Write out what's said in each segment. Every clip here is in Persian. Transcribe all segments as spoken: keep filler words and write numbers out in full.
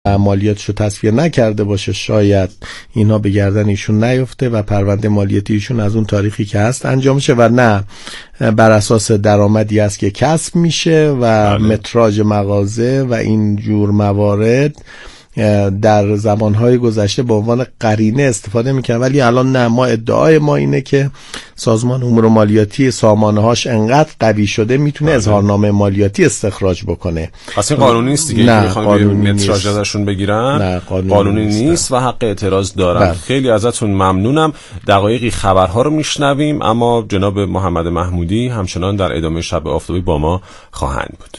مالیاتش رو تصفیه نکرده باشه شاید اینا به گردن ایشون نیفته و پرونده مالیاتی ایشون از اون تاریخی که هست انجام شه و نه بر اساس درآمدی است که کسب میشه و بله. متراژ مغازه و این جور موارد در زمانهای گذشته به عنوان قرینه استفاده میکنن، ولی الان نه. ما ادعای ما اینه که سازمان امور مالیاتی سامانه‌هاش انقدر قوی شده میتونه اظهارنامه مالیاتی استخراج بکنه. اصلا قانونی نیست دیگه که میخوان متراژ ازشون بگیرن. نه قانونی, قانونی نیست, نیست و حق اعتراض دارن. بله. خیلی ازتون ممنونم. دقایقی خبرها رو میشنویم، اما جناب محمد محمودی همچنان در ادامه شب آفتابی با ما خواهند بود.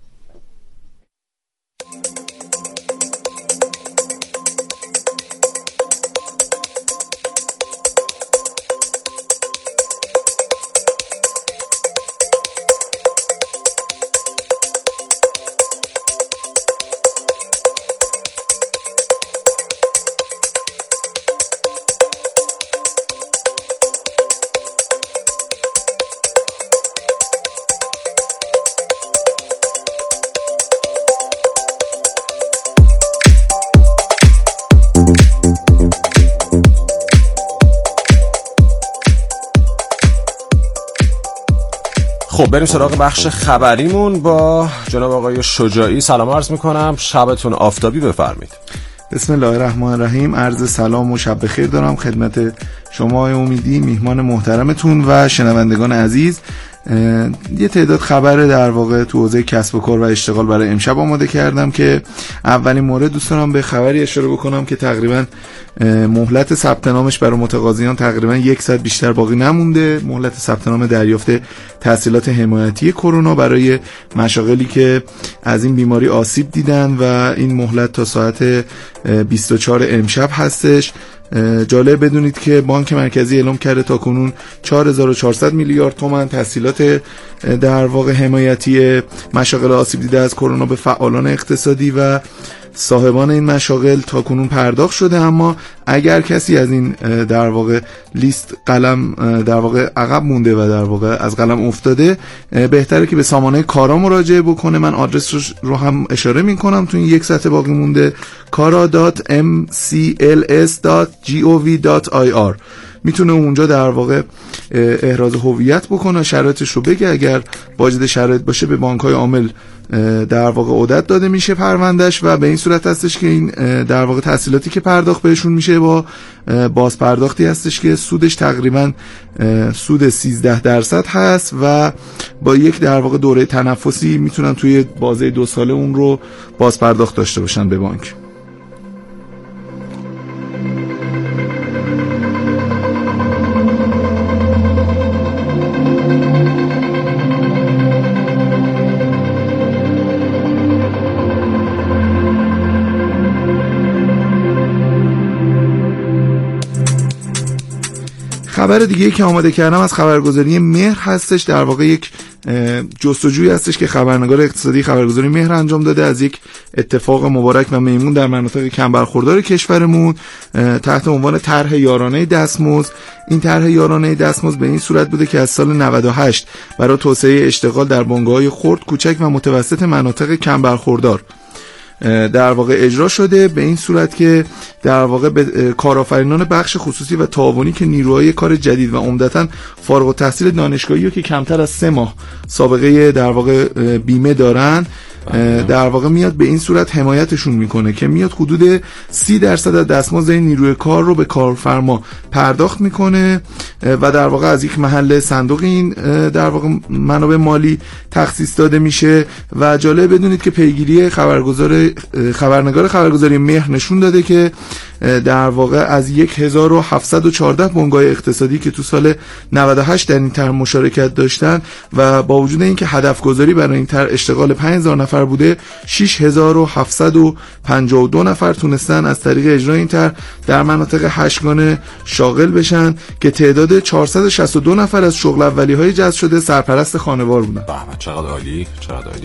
خب بریم سراغ بخش خبریمون با جناب آقای شجاعی. سلام عرض میکنم، شبتون آفتابی، بفرمایید. بسم الله الرحمن الرحیم. عرض سلام و شب بخیر دارم خدمت شما امیدی، میهمان محترمتون و شنوندگان عزیز. یه تعداد خبر در واقع تو حوزه کسب و کار و اشتغال برای امشب آماده کردم که اولین مورد دوست دارم به خبری اشاره بکنم که تقریبا مهلت ثبت نامش برای متقاضیان تقریبا یک ساعت بیشتر باقی نمونده. مهلت ثبت نام دریافت تحصیلات حمایتی کرونا برای مشاغلی که از این بیماری آسیب دیدن و این مهلت تا ساعت بیست و چهار امشب هستش. جالب بدونید که بانک مرکزی اعلام کرده تا کنون چهار هزار و چهارصد میلیارد تومان تسهیلات در واقع حمایتی مشاغل آسیب دیده از کرونا به فعالان اقتصادی و صاحبان این مشاغل تا کنون پرداخت شده. اما اگر کسی از این در واقع لیست قلم در واقع عقب مونده و در واقع از قلم افتاده، بهتره که به سامانه کارا مراجعه بکنه. من آدرس رو هم اشاره میکنم تو این یک ساعت باقی مونده، کارا دات ام سی ال اس دات جی او وی دات آی آر. میتونه اونجا در واقع احراز هویت بکنه، شرایطش رو بگه. اگر واجد شرایط باشه به بانک‌های عامل در واقع عدت داده میشه پروندهش و به این صورت هستش که این در واقع تحصیلاتی که پرداخت بهشون میشه با باز پرداختی هستش که سودش تقریبا سود سیزده درصد هست و با یک در واقع دوره تنفسی میتونن توی بازه دو ساله اون رو باز پرداخت داشته باشن به بانک. خبر دیگه که آماده کردم از خبرگزاری مهر هستش. در واقع یک جستجوی هستش که خبرنگار اقتصادی خبرگزاری مهر انجام داده از یک اتفاق مبارک و میمون در مناطق کم برخوردار کشورمون تحت عنوان طرح یارانه دستمزد. این طرح یارانه دستمزد به این صورت بوده که از سال نود و هشت برای توسعه اشتغال در بنگاه‌های خرد، کوچک و متوسط مناطق کم برخوردار در واقع اجرا شده، به این صورت که در واقع به کارآفرینان بخش خصوصی و تعاونی که نیروهای کار جدید و عمدتاً فارغ التحصیل دانشگاهی رو که کمتر از سه ماه سابقه در واقع بیمه دارن در واقع میاد به این صورت حمایتشون میکنه که میاد حدود سی درصد از دستمزد نیروی کار رو به کارفرما پرداخت میکنه و در واقع از یک محل صندوق این در واقع منابع مالی تخصیص داده میشه. و جالب بدونید که پیگیری خبرگزار خبرنگار خبرگزاری مهر نشون داده که در واقع از هزار و هفتصد و چهارده بنگاه اقتصادی که تو سال نود و هشت در این طرح مشارکت داشتن و با وجود اینکه هدف گذاری برای این طرح اشتغال پنج هزار نفر بوده، شش هزار و هفتصد و پنجاه و دو نفر تونستن از طریق اجرای این طرح در مناطق هشتگانه شاغل بشن که تعداد چهارصد و شصت و دو نفر از شغل اولیه‌های جذب شده سرپرست خانوار بودن. به چقدر عالی، چقدر عالی.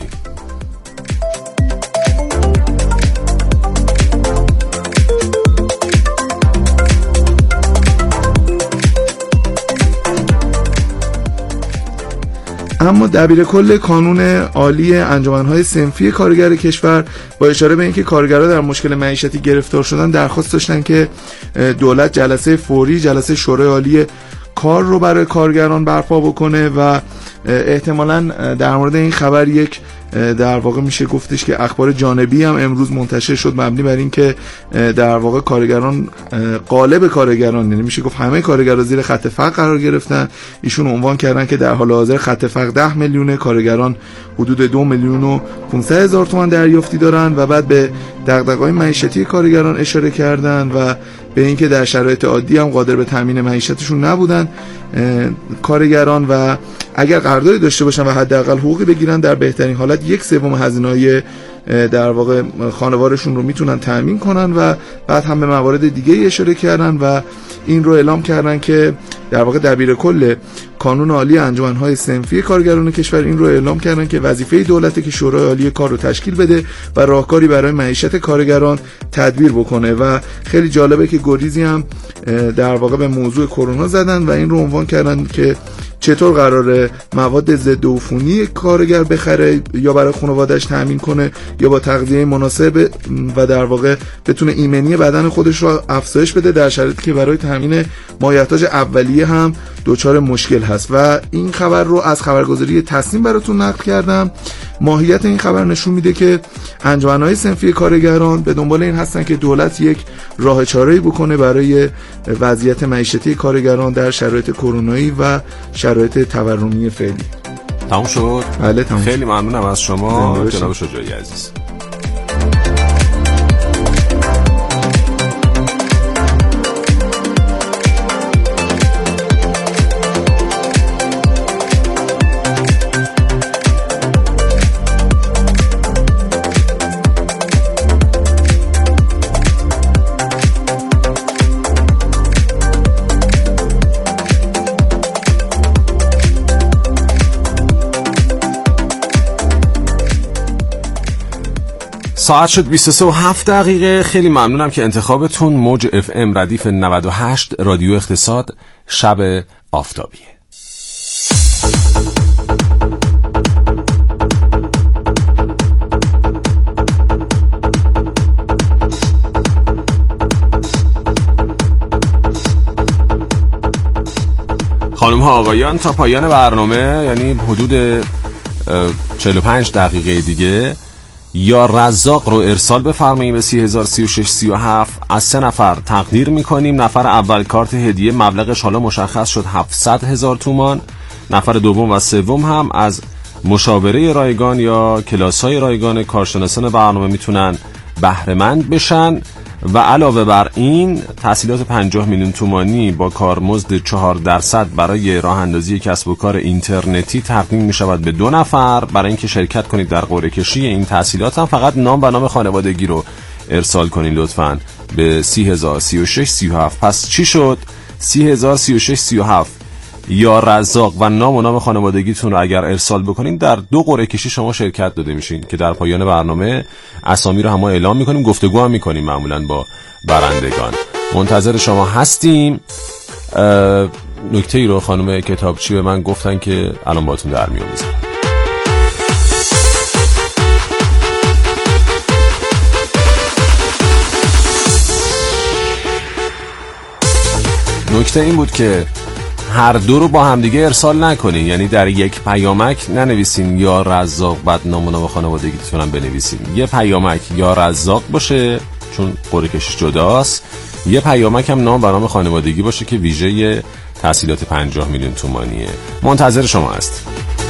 اما دبیر کل کانون عالی انجمن‌های صنفی کارگر کشور با اشاره به اینکه کارگرها در مشکل معیشتی گرفتار شدن درخواست داشتن که دولت جلسه فوری جلسه شورای عالی کار رو برای کارگران برپا بکنه و احتمالاً در مورد این خبر یک در واقع میشه گفتش که اخبار جانبی هم امروز منتشر شد مبنی بر این که در واقع کارگران غالب کارگران یعنی میشه گفت همه کارگران زیر خط فقر قرار گرفتن. ایشون عنوان کردن که در حال حاضر خط فقر ده میلیونه، کارگران حدود دو میلیون و پانصد هزار تومان دریافتی دارن و بعد به دغدغه‌های معیشتی کارگران اشاره کردن و به اینکه در شرایط عادی هم قادر به تامین معیشتشون نبودن کارگران و اگر قراردادی داشته باشن و حداقل حقوقی بگیرن در بهترین حالت یک سوم هزینه‌های در واقع خانوارشون رو میتونن تامین کنن و بعد هم به موارد دیگه اشاره کردن و این رو اعلام کردن که در واقع دبیر کل کانون عالی انجمن‌های صنفی کارگران کشور این رو اعلام کردن که وظیفه دولته که شورای عالی کار رو تشکیل بده و راهکاری برای معیشت کارگران تدبیر بکنه و خیلی جالبه که گریزی هم در واقع به موضوع کرونا زدن و این رو عنوان کردن که چطور قراره مواد ضد عفونی کارگر بخره یا برای خانواده‌اش تامین کنه یا با تغذیه مناسب و در واقع بتونه ایمنی بدن خودش رو افزایش بده در شرایطی که برای تامین مایحتاج اولیه هم دچار مشکل هست. و این خبر رو از خبرگزاری تصنیم براتون نقل کردم. ماهیت این خبر نشون میده که انجمن‌های صنفی کارگران به دنبال این هستن که دولت یک راه چاره‌ای بکنه برای وضعیت معیشتی کارگران در شرایط کرونایی و شرایط تورمی فعلی. تموم شد؟ بله تموم. خیلی ممنونم از شما جناب شجاعی عزیز. ساعت شد بیست و سه و هفت دقیقه. خیلی ممنونم که انتخابتون موج اف ام ردیف نود و هشت رادیو اقتصاد شب آفتابیه. خانم ها آقایان تا پایان برنامه یعنی حدود چهل و پنج دقیقه دیگه یا رزاق رو ارسال بفرمایید به سی هزار سی و شش سی و هفت. از سه نفر تقدیر میکنیم. نفر اول کارت هدیه مبلغش حالا مشخص شد هفتصد هزار تومان. نفر دوم و سوم هم از مشاوره رایگان یا کلاس‌های رایگان کارشناسان برنامه میتونن بهره مند بشن و علاوه بر این تحصیلات پنجاه میلیون تومانی با کارمزد چهار درصد برای راه اندازی کسب و کار اینترنتی تقدیم می شود به دو نفر. برای اینکه شرکت کنید در قرعه کشی این تحصیلات هم فقط نام و نام خانوادگی رو ارسال کنید لطفاً به سی هزار سی و شش سی و هفت. پس چی شد؟ سی هزار سی و شش سی و هفت یا رزاق و نام و نام خانوادگیتون رو اگر ارسال بکنین در دو قرعه کشی شما شرکت داده میشین که در پایان برنامه اسامی رو هم اعلام میکنیم، گفتگو هم میکنیم معمولا با برندگان. منتظر شما هستیم. نکته ای رو خانم کتابچی به من گفتن که الان باهاتون در میون میذارم. نکته این بود که هر دو رو با همدیگه ارسال نکنین، یعنی در یک پیامک ننویسین یا رزاق بعد نام و نام خانوادگیتون هم بنویسین. یه پیامک یا رزاق باشه چون قرعه کشی جداست، یه پیامک هم نام و نام خانوادگی باشه که ویژه تحصیلات پنجاه میلیون تومانیه. منتظر شما است.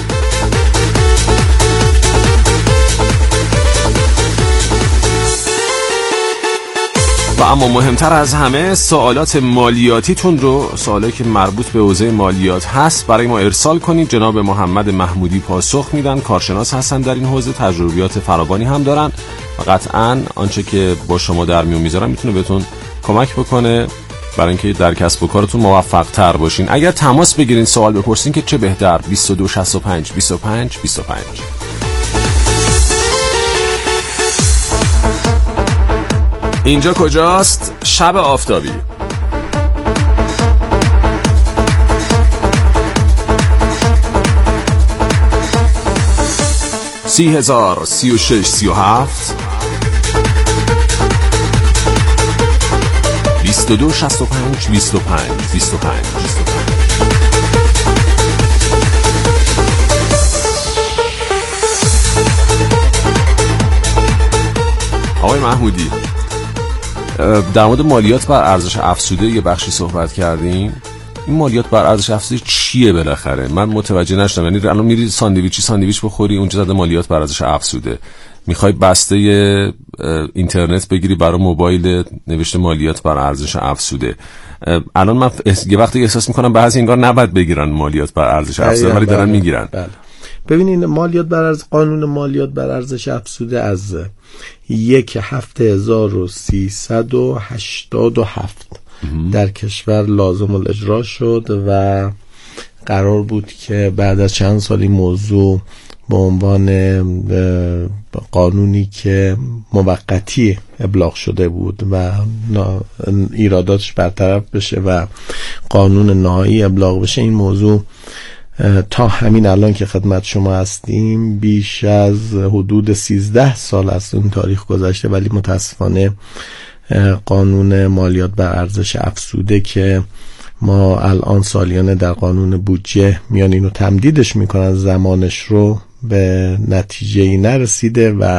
و اما مهمتر از همه سوالات مالیاتیتون رو، سوالی که مربوط به حوزه مالیات هست، برای ما ارسال کنید. جناب محمد محمودی پاسخ میدن، کارشناس هستن در این حوزه، تجربیات فراوانی هم دارن و قطعاً آنچه که با شما در میون میذارن میتونه بهتون کمک بکنه برای اینکه در کسب و کارتون موفق تر باشین. اگر تماس بگیرین سوال بپرسین که چه بهتر. بیست و دو شصت و پنج بیست و پنج بیست و پنج. اینجا کجاست؟ شب آفتابی. سی هزار سی و شش سی و هفت بیست و دو شصت و پنج بیست و پنج بیست و پنج. آقای محمودی، در مورد مالیات بر ارزش افزوده یه بخشی صحبت کردیم. این مالیات بر ارزش افزوده چیه بالاخره؟ من متوجه نشدم. یعنی الان میری ساندویچی ساندویچ بخوری، اونجا زده مالیات بر ارزش افزوده. میخوای بسته اینترنت بگیری برای موبایل، نوشته مالیات بر ارزش افزوده. الان من یه وقتی احساس میکنم بعضی انگار نباید بگیرن مالیات بر ارزش افزوده، ولی دارن میگیرن. بله. ببینید، مالیات بر ارزش، قانون مالیات بر ارزش افزوده از یک هفته هزار و سیصد و هشتاد و هفت در کشور لازم الاجرا شد و قرار بود که بعد از چند سال این موضوع به عنوان قانونی که موقتی ابلاغ شده بود و ایراداتش برطرف بشه و قانون نهایی ابلاغ بشه، این موضوع تا همین الان که خدمت شما هستیم بیش از حدود سیزده سال از اون تاریخ گذشته، ولی متاسفانه قانون مالیات بر ارزش افزوده که ما الان سالیانه در قانون بودجه میان اینو تمدیدش میکنن، زمانش رو به نتیجه ای نرسیده و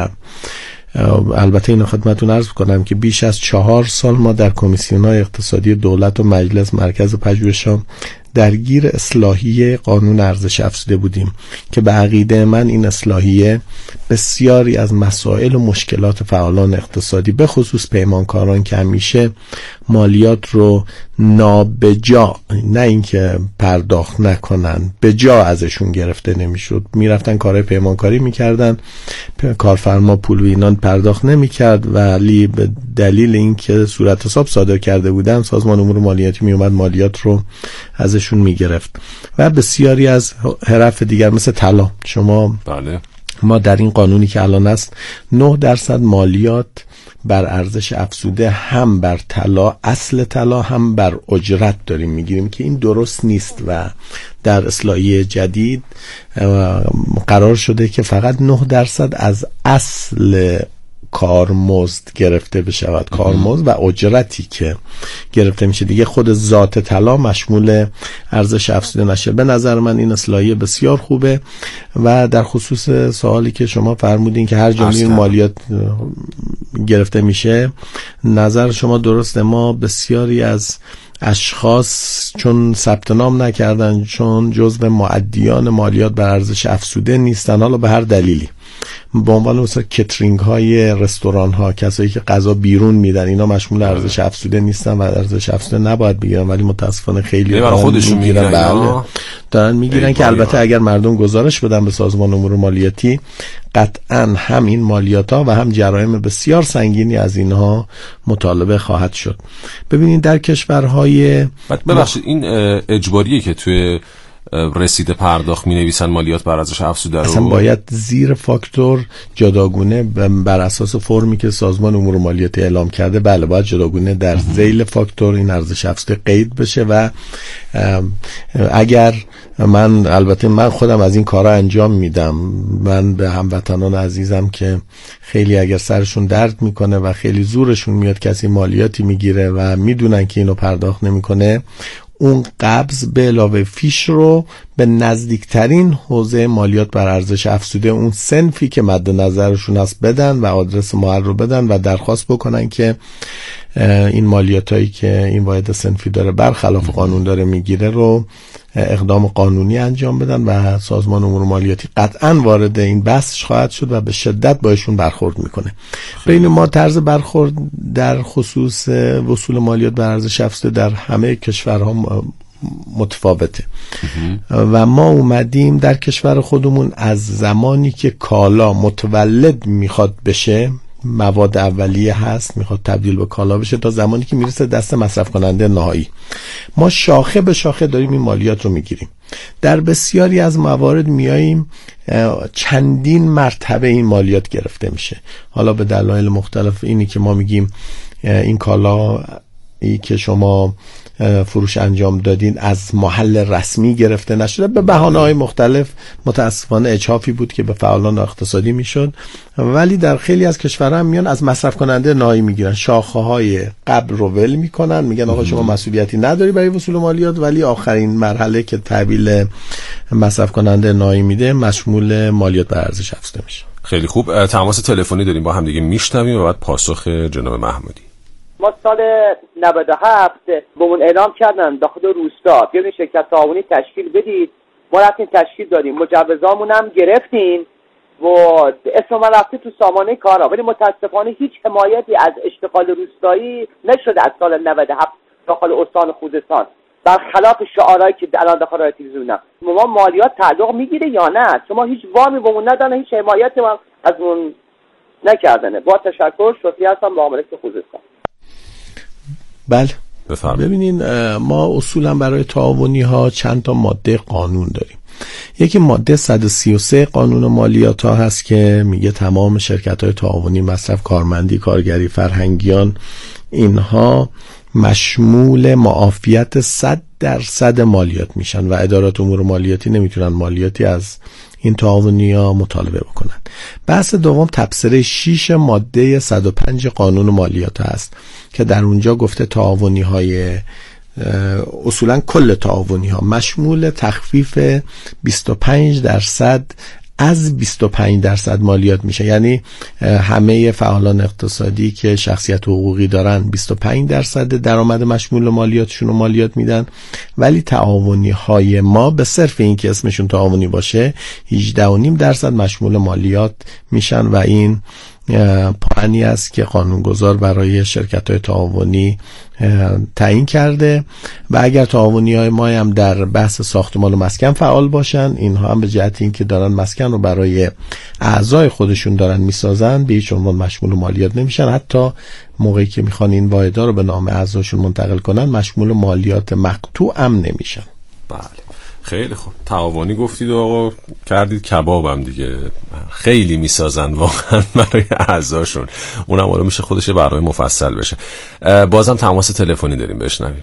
البته اینو خدمتتون عرض کنم که بیش از چهار سال ما در کمیسیون‌های اقتصادی دولت و مجلس مرکز پژوهش‌ها درگیر اصلاحیه قانون ارزش افزوده بودیم که به عقیده من این اصلاحیه بسیاری از مسائل و مشکلات فعالان اقتصادی به خصوص پیمانکاران که همیشه مالیات رو نابجا، نه اینکه پرداخت نکنن، به جا ازشون گرفته نمیشد، میرفتن کارهای پیمانکاری میکردن، کارفرما پول و اینان پرداخت نمیکرد، ولی به دلیل اینکه صورت حساب صادر کرده بودن سازمان امور مالیاتی میومد مالیات رو ازشون میگرفت. و بسیاری از حرف دیگر مثل طلا، شما بله ما در این قانونی که الان است نه درصد مالیات بر ارزش افزوده هم بر طلا، اصل طلا، هم بر اجرت داریم میگیریم که این درست نیست و در اصلاحیه جدید قرار شده که فقط نه درصد از اصل کارمزد گرفته بشود، کارمزد و اجرتی که گرفته میشه، دیگه خود ذات طلا مشمول ارزش افزوده نشه. به نظر من این اصلاحیه بسیار خوبه و در خصوص سوالی که شما فرمودین که هر جا این مالیات گرفته میشه، نظر شما درسته. ما بسیاری از اشخاص چون ثبت نام نکردن، چون جزو مؤدیان مالیات بر ارزش افزوده نیستن، حالا به هر دلیلی، به عنوان مثلا کترینگ های رستوران ها، کسایی که غذا بیرون میدن، اینا مشمول ارزش افزوده نیستن و ارزش افزوده نباید بگیرن، ولی متاسفانه خیلی برای خودشون میگیرن. بله دارن میگیرن که البته اگر مردم گزارش بدن به سازمان امور مالیاتی، قطعا هم این مالیات ها و هم جرایم بسیار سنگینی از اینها مطالبه خواهد شد. ببینید در کشورهای ببخشید این اجباریه که توی رسید پرداخت می نویسن مالیات بر ارزش افزوده رو، اصلا باید زیر فاکتور جداگونه بر اساس فرمی که سازمان امور مالیاتی اعلام کرده، بله باید جداگونه در ذیل فاکتور این ارزش افزوده قید بشه. و اگر من، البته من خودم از این کارا انجام میدم، من به هموطنان عزیزم که خیلی اگر سرشون درد میکنه و خیلی زورشون میاد کسی مالیاتی میگیره و میدونن که اینو پرداخت نمیکنه، اون قبض به علاوه فیش رو به نزدیکترین حوزه مالیات بر ارزش افزوده اون صنفی که مد نظرشون هست بدن و آدرس محل رو بدن و درخواست بکنن که این مالیاتایی که این واحد صنفی داره برخلاف قانون داره میگیره رو اقدام قانونی انجام بدن و سازمان امور مالیاتی قطعا وارد این بحث خواهد شد و به شدت باشون برخورد میکنه. بین ما طرز برخورد در خصوص وصول مالیات بر ارزش افزوده در همه کشورها متفاوته و ما اومدیم در کشور خودمون از زمانی که کالا متولد میخواد بشه، مواد اولیه هست میخواد تبدیل به کالا بشه، تا زمانی که میرسه دست مصرف کننده نهایی، ما شاخه به شاخه داریم این مالیات رو میگیریم. در بسیاری از موارد میاییم چندین مرتبه این مالیات گرفته میشه، حالا به دلایل مختلف. اینی که ما میگیم این کالا ای که شما فروش انجام دادین از محل رسمی گرفته نشده، به بهانه‌های مختلف متاسفانه اجحافی بود که به فعالان اقتصادی میشد. ولی در خیلی از کشورها هم میان از مصرف کننده نایی میگیرن، شاخه های قبل رو ول میکنن، میگن آقا شما مسئولیتی نداری برای وصول مالیات، ولی آخرین مرحله که تحویل مصرف کننده نایی میده مشمول مالیات بر ارزش افزوده میشه. خیلی خوب، تماس تلفنی داریم با هم دیگه میشنویم و بعد پاسخ جناب محمودی. ما سال نود و هفت بهمون اعلام کردن داخل روستا بیاین شرکت تعاونی تشکیل بدید، ما رفتیم تشکیل دادیم، مجوزامون هم گرفتیم و اسم من رفته تو سامانه کارا، ولی متاسفانه هیچ حمایتی از اشتغال روستایی نشده از سال نود و هفت داخل استان خوزستان، برخلاف شعارهایی که الان داخل رادیو تلویزیونم. ما مالیات تعلق میگیره یا نه؟ شما هیچ وامی بهمون ندادن، هیچ حمایتی هم از اون نکردنه. با تشکر، شکری هستم با مملکت خوزستان. بله بفرمایید. ببینین ما اصولا برای تعاونی ها چند تا ماده قانون داریم. یکی ماده صد و سی و سه قانون مالیات ها هست که میگه تمام شرکت های تعاونی، مصرف، کارمندی، کارگری، فرهنگیان، اینها مشمول معافیت صد درصد مالیات میشن و ادارات امور مالیاتی نمیتونن مالیاتی از این تعاونی ها مطالبه بکنن. بحث دوم تبصره شش ماده صد و پنج قانون مالیات هست که در اونجا گفته تعاونی های اصولا کل تعاونی ها مشمول تخفیف بیست و پنج درصد از بیست و پنج درصد مالیات میشه. یعنی همه فعالان اقتصادی که شخصیت حقوقی دارن بیست و پنج درصد درآمد مشمول مالیاتشون رو مالیات میدن، ولی تعاونی های ما به صرف این که اسمشون تعاونی باشه هجده و نیم درصد مشمول مالیات میشن و این پایانی است که قانونگذار برای شرکت‌های تعاونی تعیین کرده. و اگر تعاونی‌های ما هم در بحث ساختمان و مسکن فعال باشن، اینها هم به جهت اینکه دارن مسکن رو برای اعضای خودشون دارن میسازن به هیچ عنوان مشمول مالیات نمیشن. حتی موقعی که میخوان این واحدها رو به نام اعضاشون منتقل کنن مشمول مالیات مقطوع هم نمیشن. بله خیلی خوب. تعاونی گفتید و آقا کردید کبابم دیگه، خیلی میسازن واقعا برای اعضاشون، اونم حالا میشه خودش برای مفصل بشه. بازم تماس تلفنی داریم، بشنویم.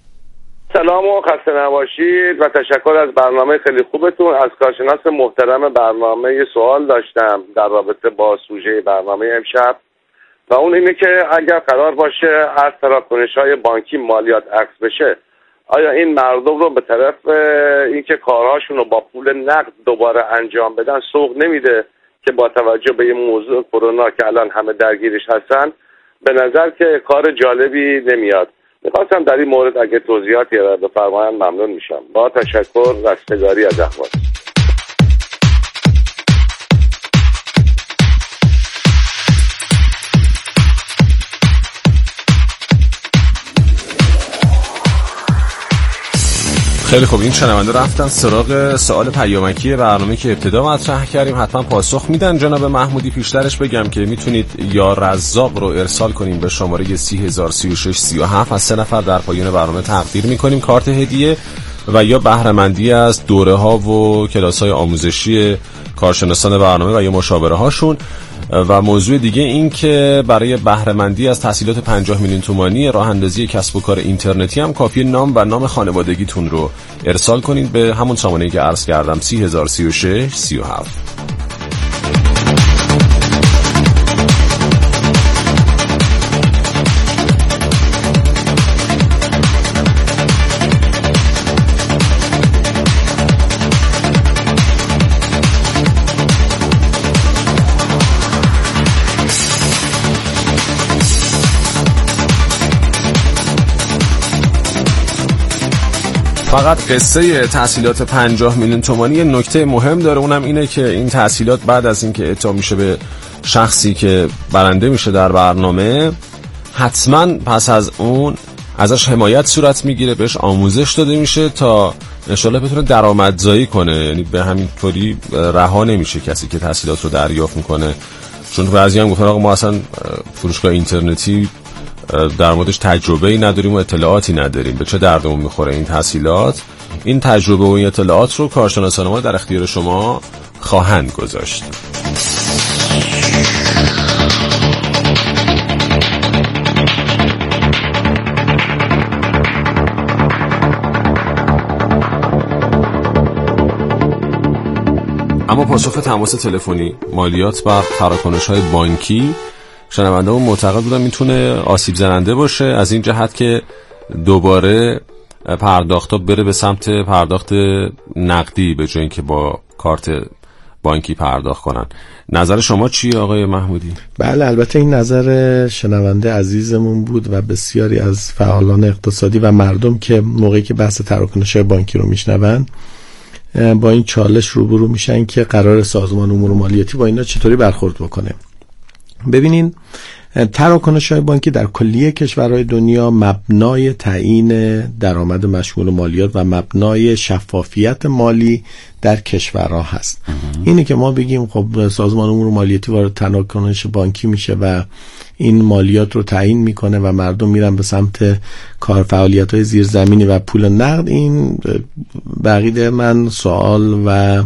سلام و خسته نباشید و تشکر از برنامه خیلی خوبتون. از کارشناس محترم برنامه یه سوال داشتم در رابطه با سوژه برنامه امشب و اون اینه که اگر قرار باشه از تراکنش‌های بانکی مالیات عکس بشه، آیا این مردم رو به طرف اینکه کارهاشون رو با پول نقد دوباره انجام بدن سوق نمیده که با توجه به این موضوع کرونا که الان همه درگیرش هستن به نظر که کار جالبی نمیاد؟ میخواستم در این مورد اگه توضیحاتی را بفرمایند ممنون میشم. با تشکر، رستگاری از احوال. خیلی خوب، این شنونده رفتن سراغ سوال پیامکی برنامه که ابتدا مطرح کردیم، حتما پاسخ میدن جناب محمودی. پیشترش بگم که میتونید یا رزاق رو ارسال کنیم به شماره سی هزار سی و شش سی و هفت، از سه نفر در پایان برنامه تقدیر میکنیم کارت هدیه، و یا بهره‌مندی از دوره ها و کلاس های آموزشی کارشناسان برنامه و یا مشاوره هاشون. و موضوع دیگه این که برای بهره‌مندی از تحصیلات پنجاه میلیون تومانی راه اندازی کسب و کار اینترنتی هم کافیه نام و نام خانوادگیتون رو ارسال کنید به همون سامانه‌ای که عرض کردم سی هزار سی و شش سی و هفت. فقط قصه تحصیلات پنجاه میلیون تومانی نکته مهم داره، اونم اینه که این تحصیلات بعد از اینکه اعطا میشه به شخصی که برنده میشه در برنامه، حتما پس از اون ازش حمایت صورت میگیره، بهش آموزش داده میشه تا انشالله بتونه درآمدزایی کنه. یعنی به همین طوری رها نمیشه کسی که تحصیلات رو دریافت میکنه، چون بعضی هم گفتن آقا ما اصلا فروشگاه اینترنتی در موردش تجربه‌ای نداریم و اطلاعاتی نداریم، به چه دردمون میخوره این تحصیلات. این تجربه و این اطلاعات رو کارشناسان ما در اختیار شما خواهند گذاشت. اما پاسخ تماس تلفنی، مالیات بر تراکنش‌های بانکی، شنونده‌مون معتقد بودن میتونه آسیب زننده باشه، از این جهت که دوباره پرداخت‌ها بره به سمت پرداخت نقدی به جای اینکه با کارت بانکی پرداخت کنن. نظر شما چیه آقای محمودی؟ بله، البته این نظر شنونده عزیزمون بود و بسیاری از فعالان اقتصادی و مردم که موقعی که بحث تراکنش‌های بانکی رو میشنون با این چالش روبرو میشن که قرار سازمان امور مالیاتی با اینا چطوری برخورد بکنه. ببینین، تراکنش‌های بانکی در کلیه کشورهای دنیا مبنای تعیین درآمد مشمول مالیات و مبنای شفافیت مالی در کشورها هست. اینه که ما بگیم خب سازمان امور مالیاتی وارد تراکنش بانکی میشه و این مالیات رو تعیین میکنه و مردم میرن به سمت کار فعالیت‌های زیرزمینی و پول نقد، این بقیده من سوال و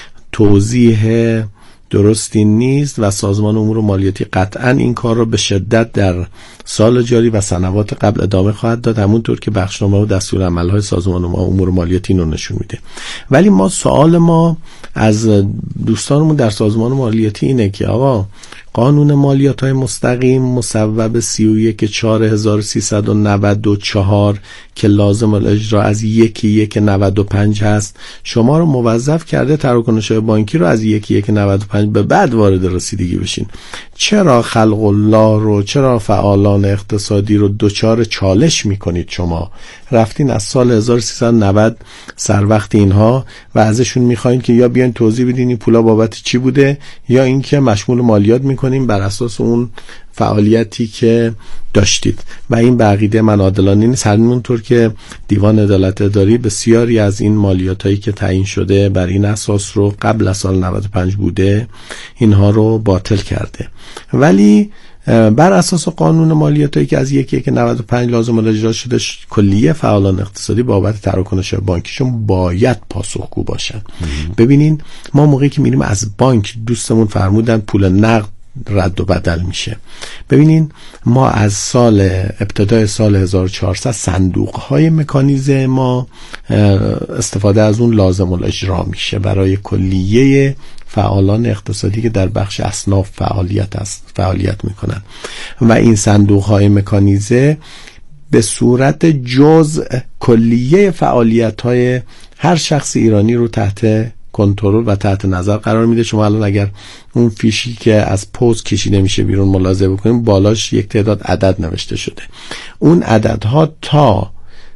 توضیح درستی نیست و سازمان امور مالیاتی قطعا این کار رو به شدت در سال جاری و سنوات قبل ادامه خواهد داد، همونطور که بخشنامه و دستورالعمل‌های سازمان امور مالیاتی اینو نشون میده. ولی ما سوال ما از دوستانمون در سازمان مالیاتی اینه که آقا قانون مالیات‌های مستقیم مصوب سی و یک چهار هزار و سیصد و نود و چهار که لازم الاجرا از یکی یک نود و پنج هست، شما رو موظف کرده تراکنش‌های بانکی رو از یکی یک نود و پنج به بعد وارد رسیدگی بشین. چرا خلق الله رو، چرا فعالان اقتصادی رو دوچار چالش میکنید؟ شما رفتین از سال هزار و سیصد و نود سر وقت اینها و ازشون میخواین که یا بیان توضیح بدین این پولا بابت چی بوده، یا اینکه مشمول مالیات میکنیم بر اساس اون فعالیتی که داشتید. و این بقیده من عادلانه نیست، همونطور که دیوان عدالت اداری بسیاری از این مالیاتایی که تعیین شده بر این اساس رو قبل از سال نود و پنج بوده اینها رو باطل کرده. ولی بر اساس قانون مالیاتایی که از یک یک نود و پنج لازم الاجرا شده، کلیه فعالان اقتصادی بابت تراکنش بانکیشون باید پاسخگو باشن. ببینین، ما موقعی که میریم از بانک، دوستمون فرمودن پول نقد رد و بدل میشه. ببینین، ما از سال ابتدای سال هزار و چهارصد صندوق های مکانیزه ما استفاده از اون لازم الاجرا میشه برای کلیه فعالان اقتصادی که در بخش اصناف فعالیت است فعالیت میکنن و این صندوق های مکانیزه به صورت جزء کلیه فعالیت های هر شخص ایرانی رو تحت کنترل و تحت نظر قرار میده. شما الان اگر اون فیشی که از پست کشیده میشه بیرون ملاحظه بکنیم، بالاش یک تعداد عدد نوشته شده. اون عددها تا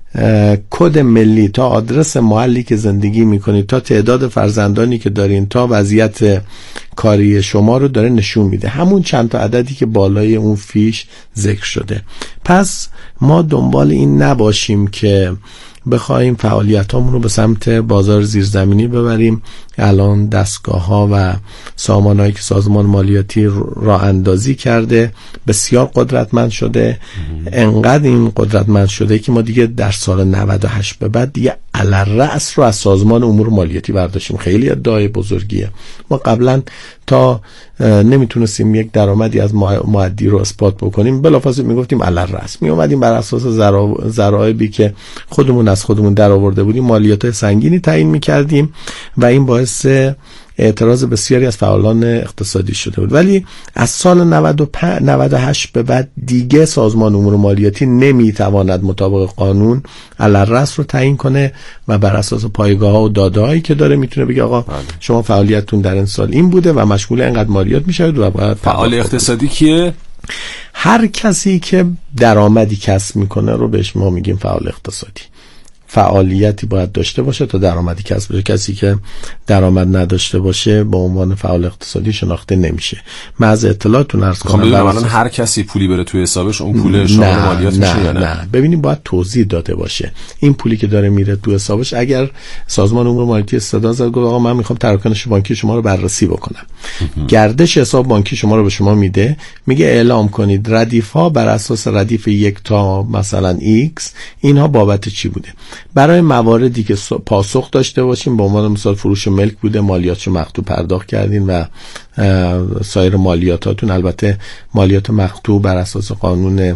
کد ملی، تا آدرس محلی که زندگی میکنید، تا تعداد فرزندانی که دارین، تا وضعیت کاری شما رو داره نشون میده، همون چند تا عددی که بالای اون فیش ذکر شده. پس ما دنبال این نباشیم که بخوایم فعالیتامون رو به سمت بازار زیرزمینی ببریم. الان دستگاه ها و سامانهایی که سازمان مالیاتی راه اندازی کرده بسیار قدرتمند شده، انقدر این قدرتمند شده که ما دیگه در سال نود و هشت به بعد دیگه علالرأس رو از سازمان امور مالیاتی برداشتیم. خیلی ادعای بزرگیه. ما قبلا تا نمیتونستیم یک درآمدی از مؤدی رو اثبات بکنیم، بلافاصله میگفتیم علالرأس، می اومدیم بر اساس ضرایبی که خودمون از خودمون در آورده بودیم مالیات سنگینی تعیین میکردیم و این باعث اعتراض بسیاری از فعالان اقتصادی شده بود. ولی از سال نود و پنج نود و هشت به بعد دیگه سازمان امور مالیاتی نمیتواند مطابق قانون علالرأس رو تعیین کنه و بر اساس پایگاه‌ها و داده‌هایی که داره میتونه بگه آقا بله. شما فعالیتتون در این سال این بوده و مشمول اینقدر مالیات میشه و باید. فعال اقتصادی کیه؟ هر کسی که درآمدی کسب میکنه رو بهش ما میگیم فعال اقتصادی. فعالیتی باید داشته باشه تا درآمدی کسب بشه. کسی که درآمد نداشته باشه با عنوان فعال اقتصادی شناخته نمیشه. من از اطلاعاتون عرض کنم الان هر کسی پولی بره توی حسابش اون پول شامل مالیات میشه یا نه؟ نه، ببینید باید توضیح داده باشه. این پولی که داره میره توی حسابش، اگر سازمان امور مالیاتی استدعا زد گفت آقا من میخوام تراکنش بانکی شما رو بررسی بکنم، گردش حساب بانکی شما رو به شما میده، میگه اعلام کنید ردیف ها بر اساس ردیف یک تا مثلا ایکس اینها بابت چی بوده. برای مواردی که پاسخ داشته باشیم، به عنوان مثال فروش ملک بوده، مالیاتشو مقطوع پرداخت کردین و سایر مالیاتاتون، البته مالیات مقطوع بر اساس قانون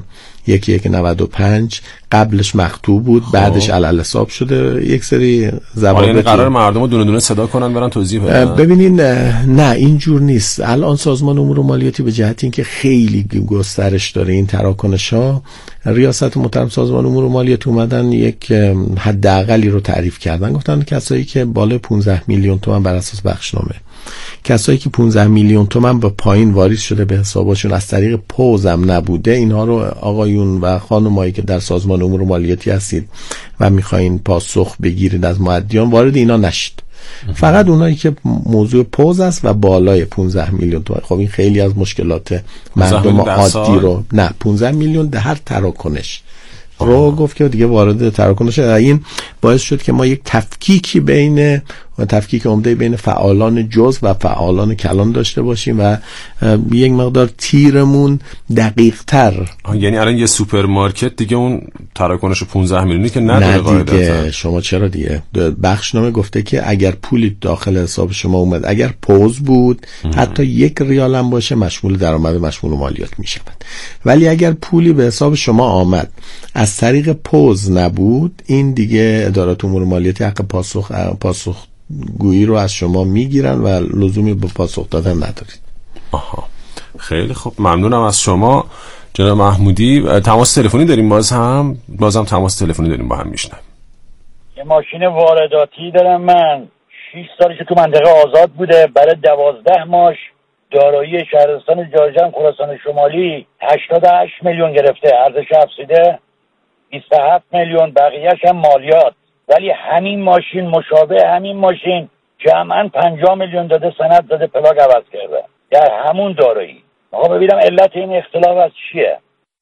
یک یک نود و پنج قبلش مکتوب بود، بعدش علل حساب شده یک سری ضوابط. یعنی قرار مردم رو دونه دونه صدا کنن برن توضیح بدن؟ ببینین نه اینجور نیست. الان سازمان امور مالیاتی به جهت اینکه خیلی گسترش داره این تراکنش‌ها، ریاست محترم سازمان امور مالیاتی اومدن یک حداقلی رو تعریف کردن، گفتن کسایی که بالای پانزده میلیون تومان بر اساس بخشنامه، کسایی که پانزده میلیون تومان به پایین واریز شده به حسابشون از طریق پوزم نبوده، اینها رو آقایون و خانمایی که در سازمان امور مالیاتی هستید و میخواین پاسخ بگیرید از مؤدیان وارد اینا نشید. فقط اونایی که موضوع پوز است و بالای پانزده میلیون تومان. خب این خیلی از مشکلات مردم عادی رو، نه پانزده میلیون ده هر تراکنش رو گفت که دیگه وارد تراکنش. این باعث شد که ما یک تفکیکی بین تفکیک عمده بین فعالان جزء و فعالان کلان داشته باشیم و یک مقدار تیرمون دقیق تر. یعنی الان یه سوپرمارکت دیگه اون تراکنش پانزده میلیونی که نداره قاعدتا. شما چرا دیگه بخشنامه گفته که اگر پولی داخل حساب شما اومد، اگر پوز بود ام. حتی یک ریال هم باشه مشمول درآمد مشمول مالیات میشه. ولی اگر پولی به حساب شما آمد از طریق پوز نبود، این دیگه ادارات امور مالیاتی حق پاسخ پاسخ گویی رو از شما میگیرن و لزومی به پاسخ دادن ندارید. آها خیلی خوب، ممنونم از شما جناب محمودی. تماس تلفنی داریم، باز هم بازم تماس تلفنی داریم با هم میشنم. یه ماشین وارداتی دارم من، شش سالش تو منطقه آزاد بوده، برای دوازده ماش دارایی شهرستان جارجان خراسان شمالی هشتاد و هشت میلیون گرفته، ارزش افزوده بیست و هفت میلیون، بقیه‌اش هم مالیات. ولی همین ماشین مشابه همین ماشین جمعاً پنجاه میلیون داده، سند داده، پلاک عوض کرده در همون دارایی. آقا ببینم علت این اختلاف از چیه؟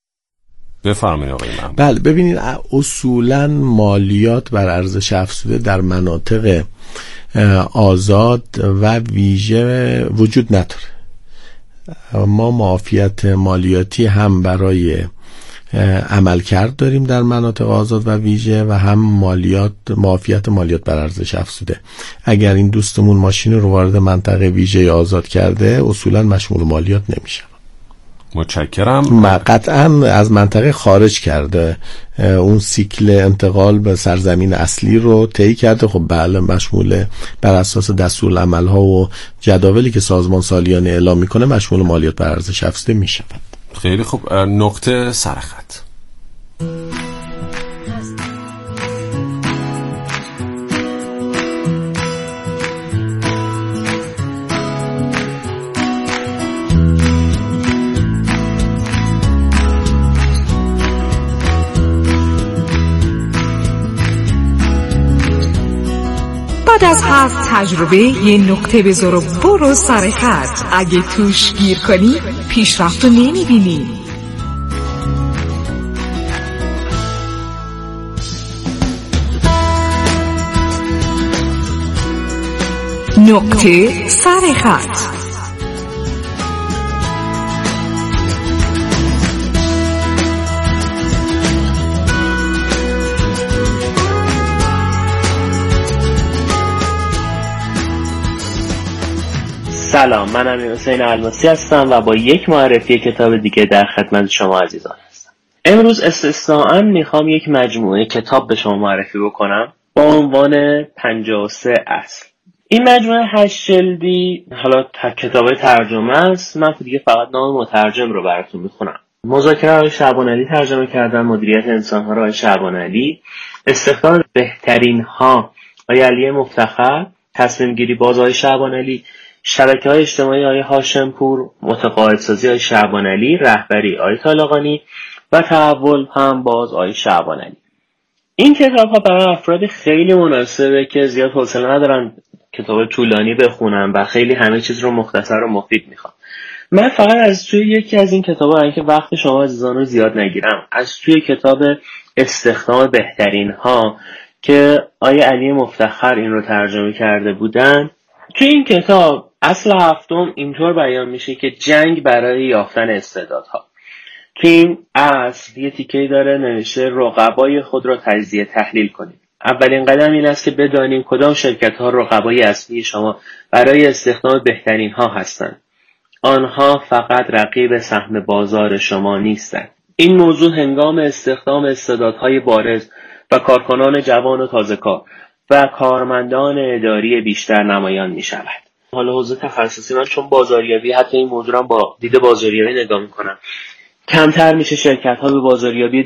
بفرمایید آقای محمود. بله ببینید، اصولاً مالیات بر ارزش افزوده در مناطق آزاد و ویژه وجود نداره. ما معافیت مالیاتی هم برای عملکرد داریم در مناطق آزاد و ویژه و هم مالیات معافیت مالیات بر ارزش افزوده. اگر این دوستمون ماشین رو وارد منطقه ویژه آزاد کرده اصولا مشمول مالیات نمیشه. متشکرم. قطعا از منطقه خارج کرده، اون سیکل انتقال به سرزمین اصلی رو طی کرده، خب بله مشمول بر اساس دستورالعمل‌ها و جداولی که سازمان سالیانه اعلام میکنه مشمول مالیات بر ارزش افزوده میشه. خیلی خوب، نقطه سرخط. بعد از هفت تجربه یه نقطه بذار و برو سر خط. اگه توش گیر کنی پیشرفت رو نمیبینی. نقطه سر خط. سلام، من امیر حسین الماسی هستم و با یک معرفی کتاب دیگه در خدمت شما عزیزان هستم. امروز استثناءً میخوام یک مجموعه کتاب به شما معرفی بکنم با عنوان پنجاه و سه اصل. این مجموعه هشت جلدی، حالا کتاب ترجمه است، من دیگه فقط نام مترجم رو براتون میخونم. مذاکره آقای شعبانعلی ترجمه کردن، مدیریت انسان‌ها آقای شعبانعلی، استخدام بهترین ها آقای علی مفتخر، تصمیم گیری باز آقای شعبانعلی، شبکه‌های اجتماعی آقای هاشمپور، متقاعدسازی آقای شعبانعلی، رهبری آقای طالقانی و تحول هم باز آقای شعبانعلی. این کتاب‌ها برای افراد خیلی مناسبه که زیاد حوصله ندارن کتاب طولانی بخونن و خیلی همه چیز رو مختصر و مفید میخوان. من فقط از توی یکی از این کتاب‌ها، اینکه وقت شما عزیزان رو زیاد نگیرم، از توی کتاب استخدام بهترین ها که آقای علی مفتخر این رو ترجمه کرده بودن، توی این کتاب اصل هفتم اینطور بیان میشه که جنگ برای یافتن استعدادها. توی این اصل یه تیکه‌ای داره نوشته رقبای خود را تجزیه تحلیل کنید. اولین قدم این است که بدانیم کدام شرکت‌ها رقبای اصلی شما برای استخدام بهترین ها هستند. آنها فقط رقیب سهم بازار شما نیستند. این موضوع هنگام استخدام استعدادهای بارز و کارکنان جوان و تازه کار و کارمندان اداری بیشتر نمایان می شود. حالا حوزه تخصصی من چون بازاریابی، حتی این موضوع را با دید بازاریابی نگاه می کنم، کمتر میشه شرکت ها به بازاریابی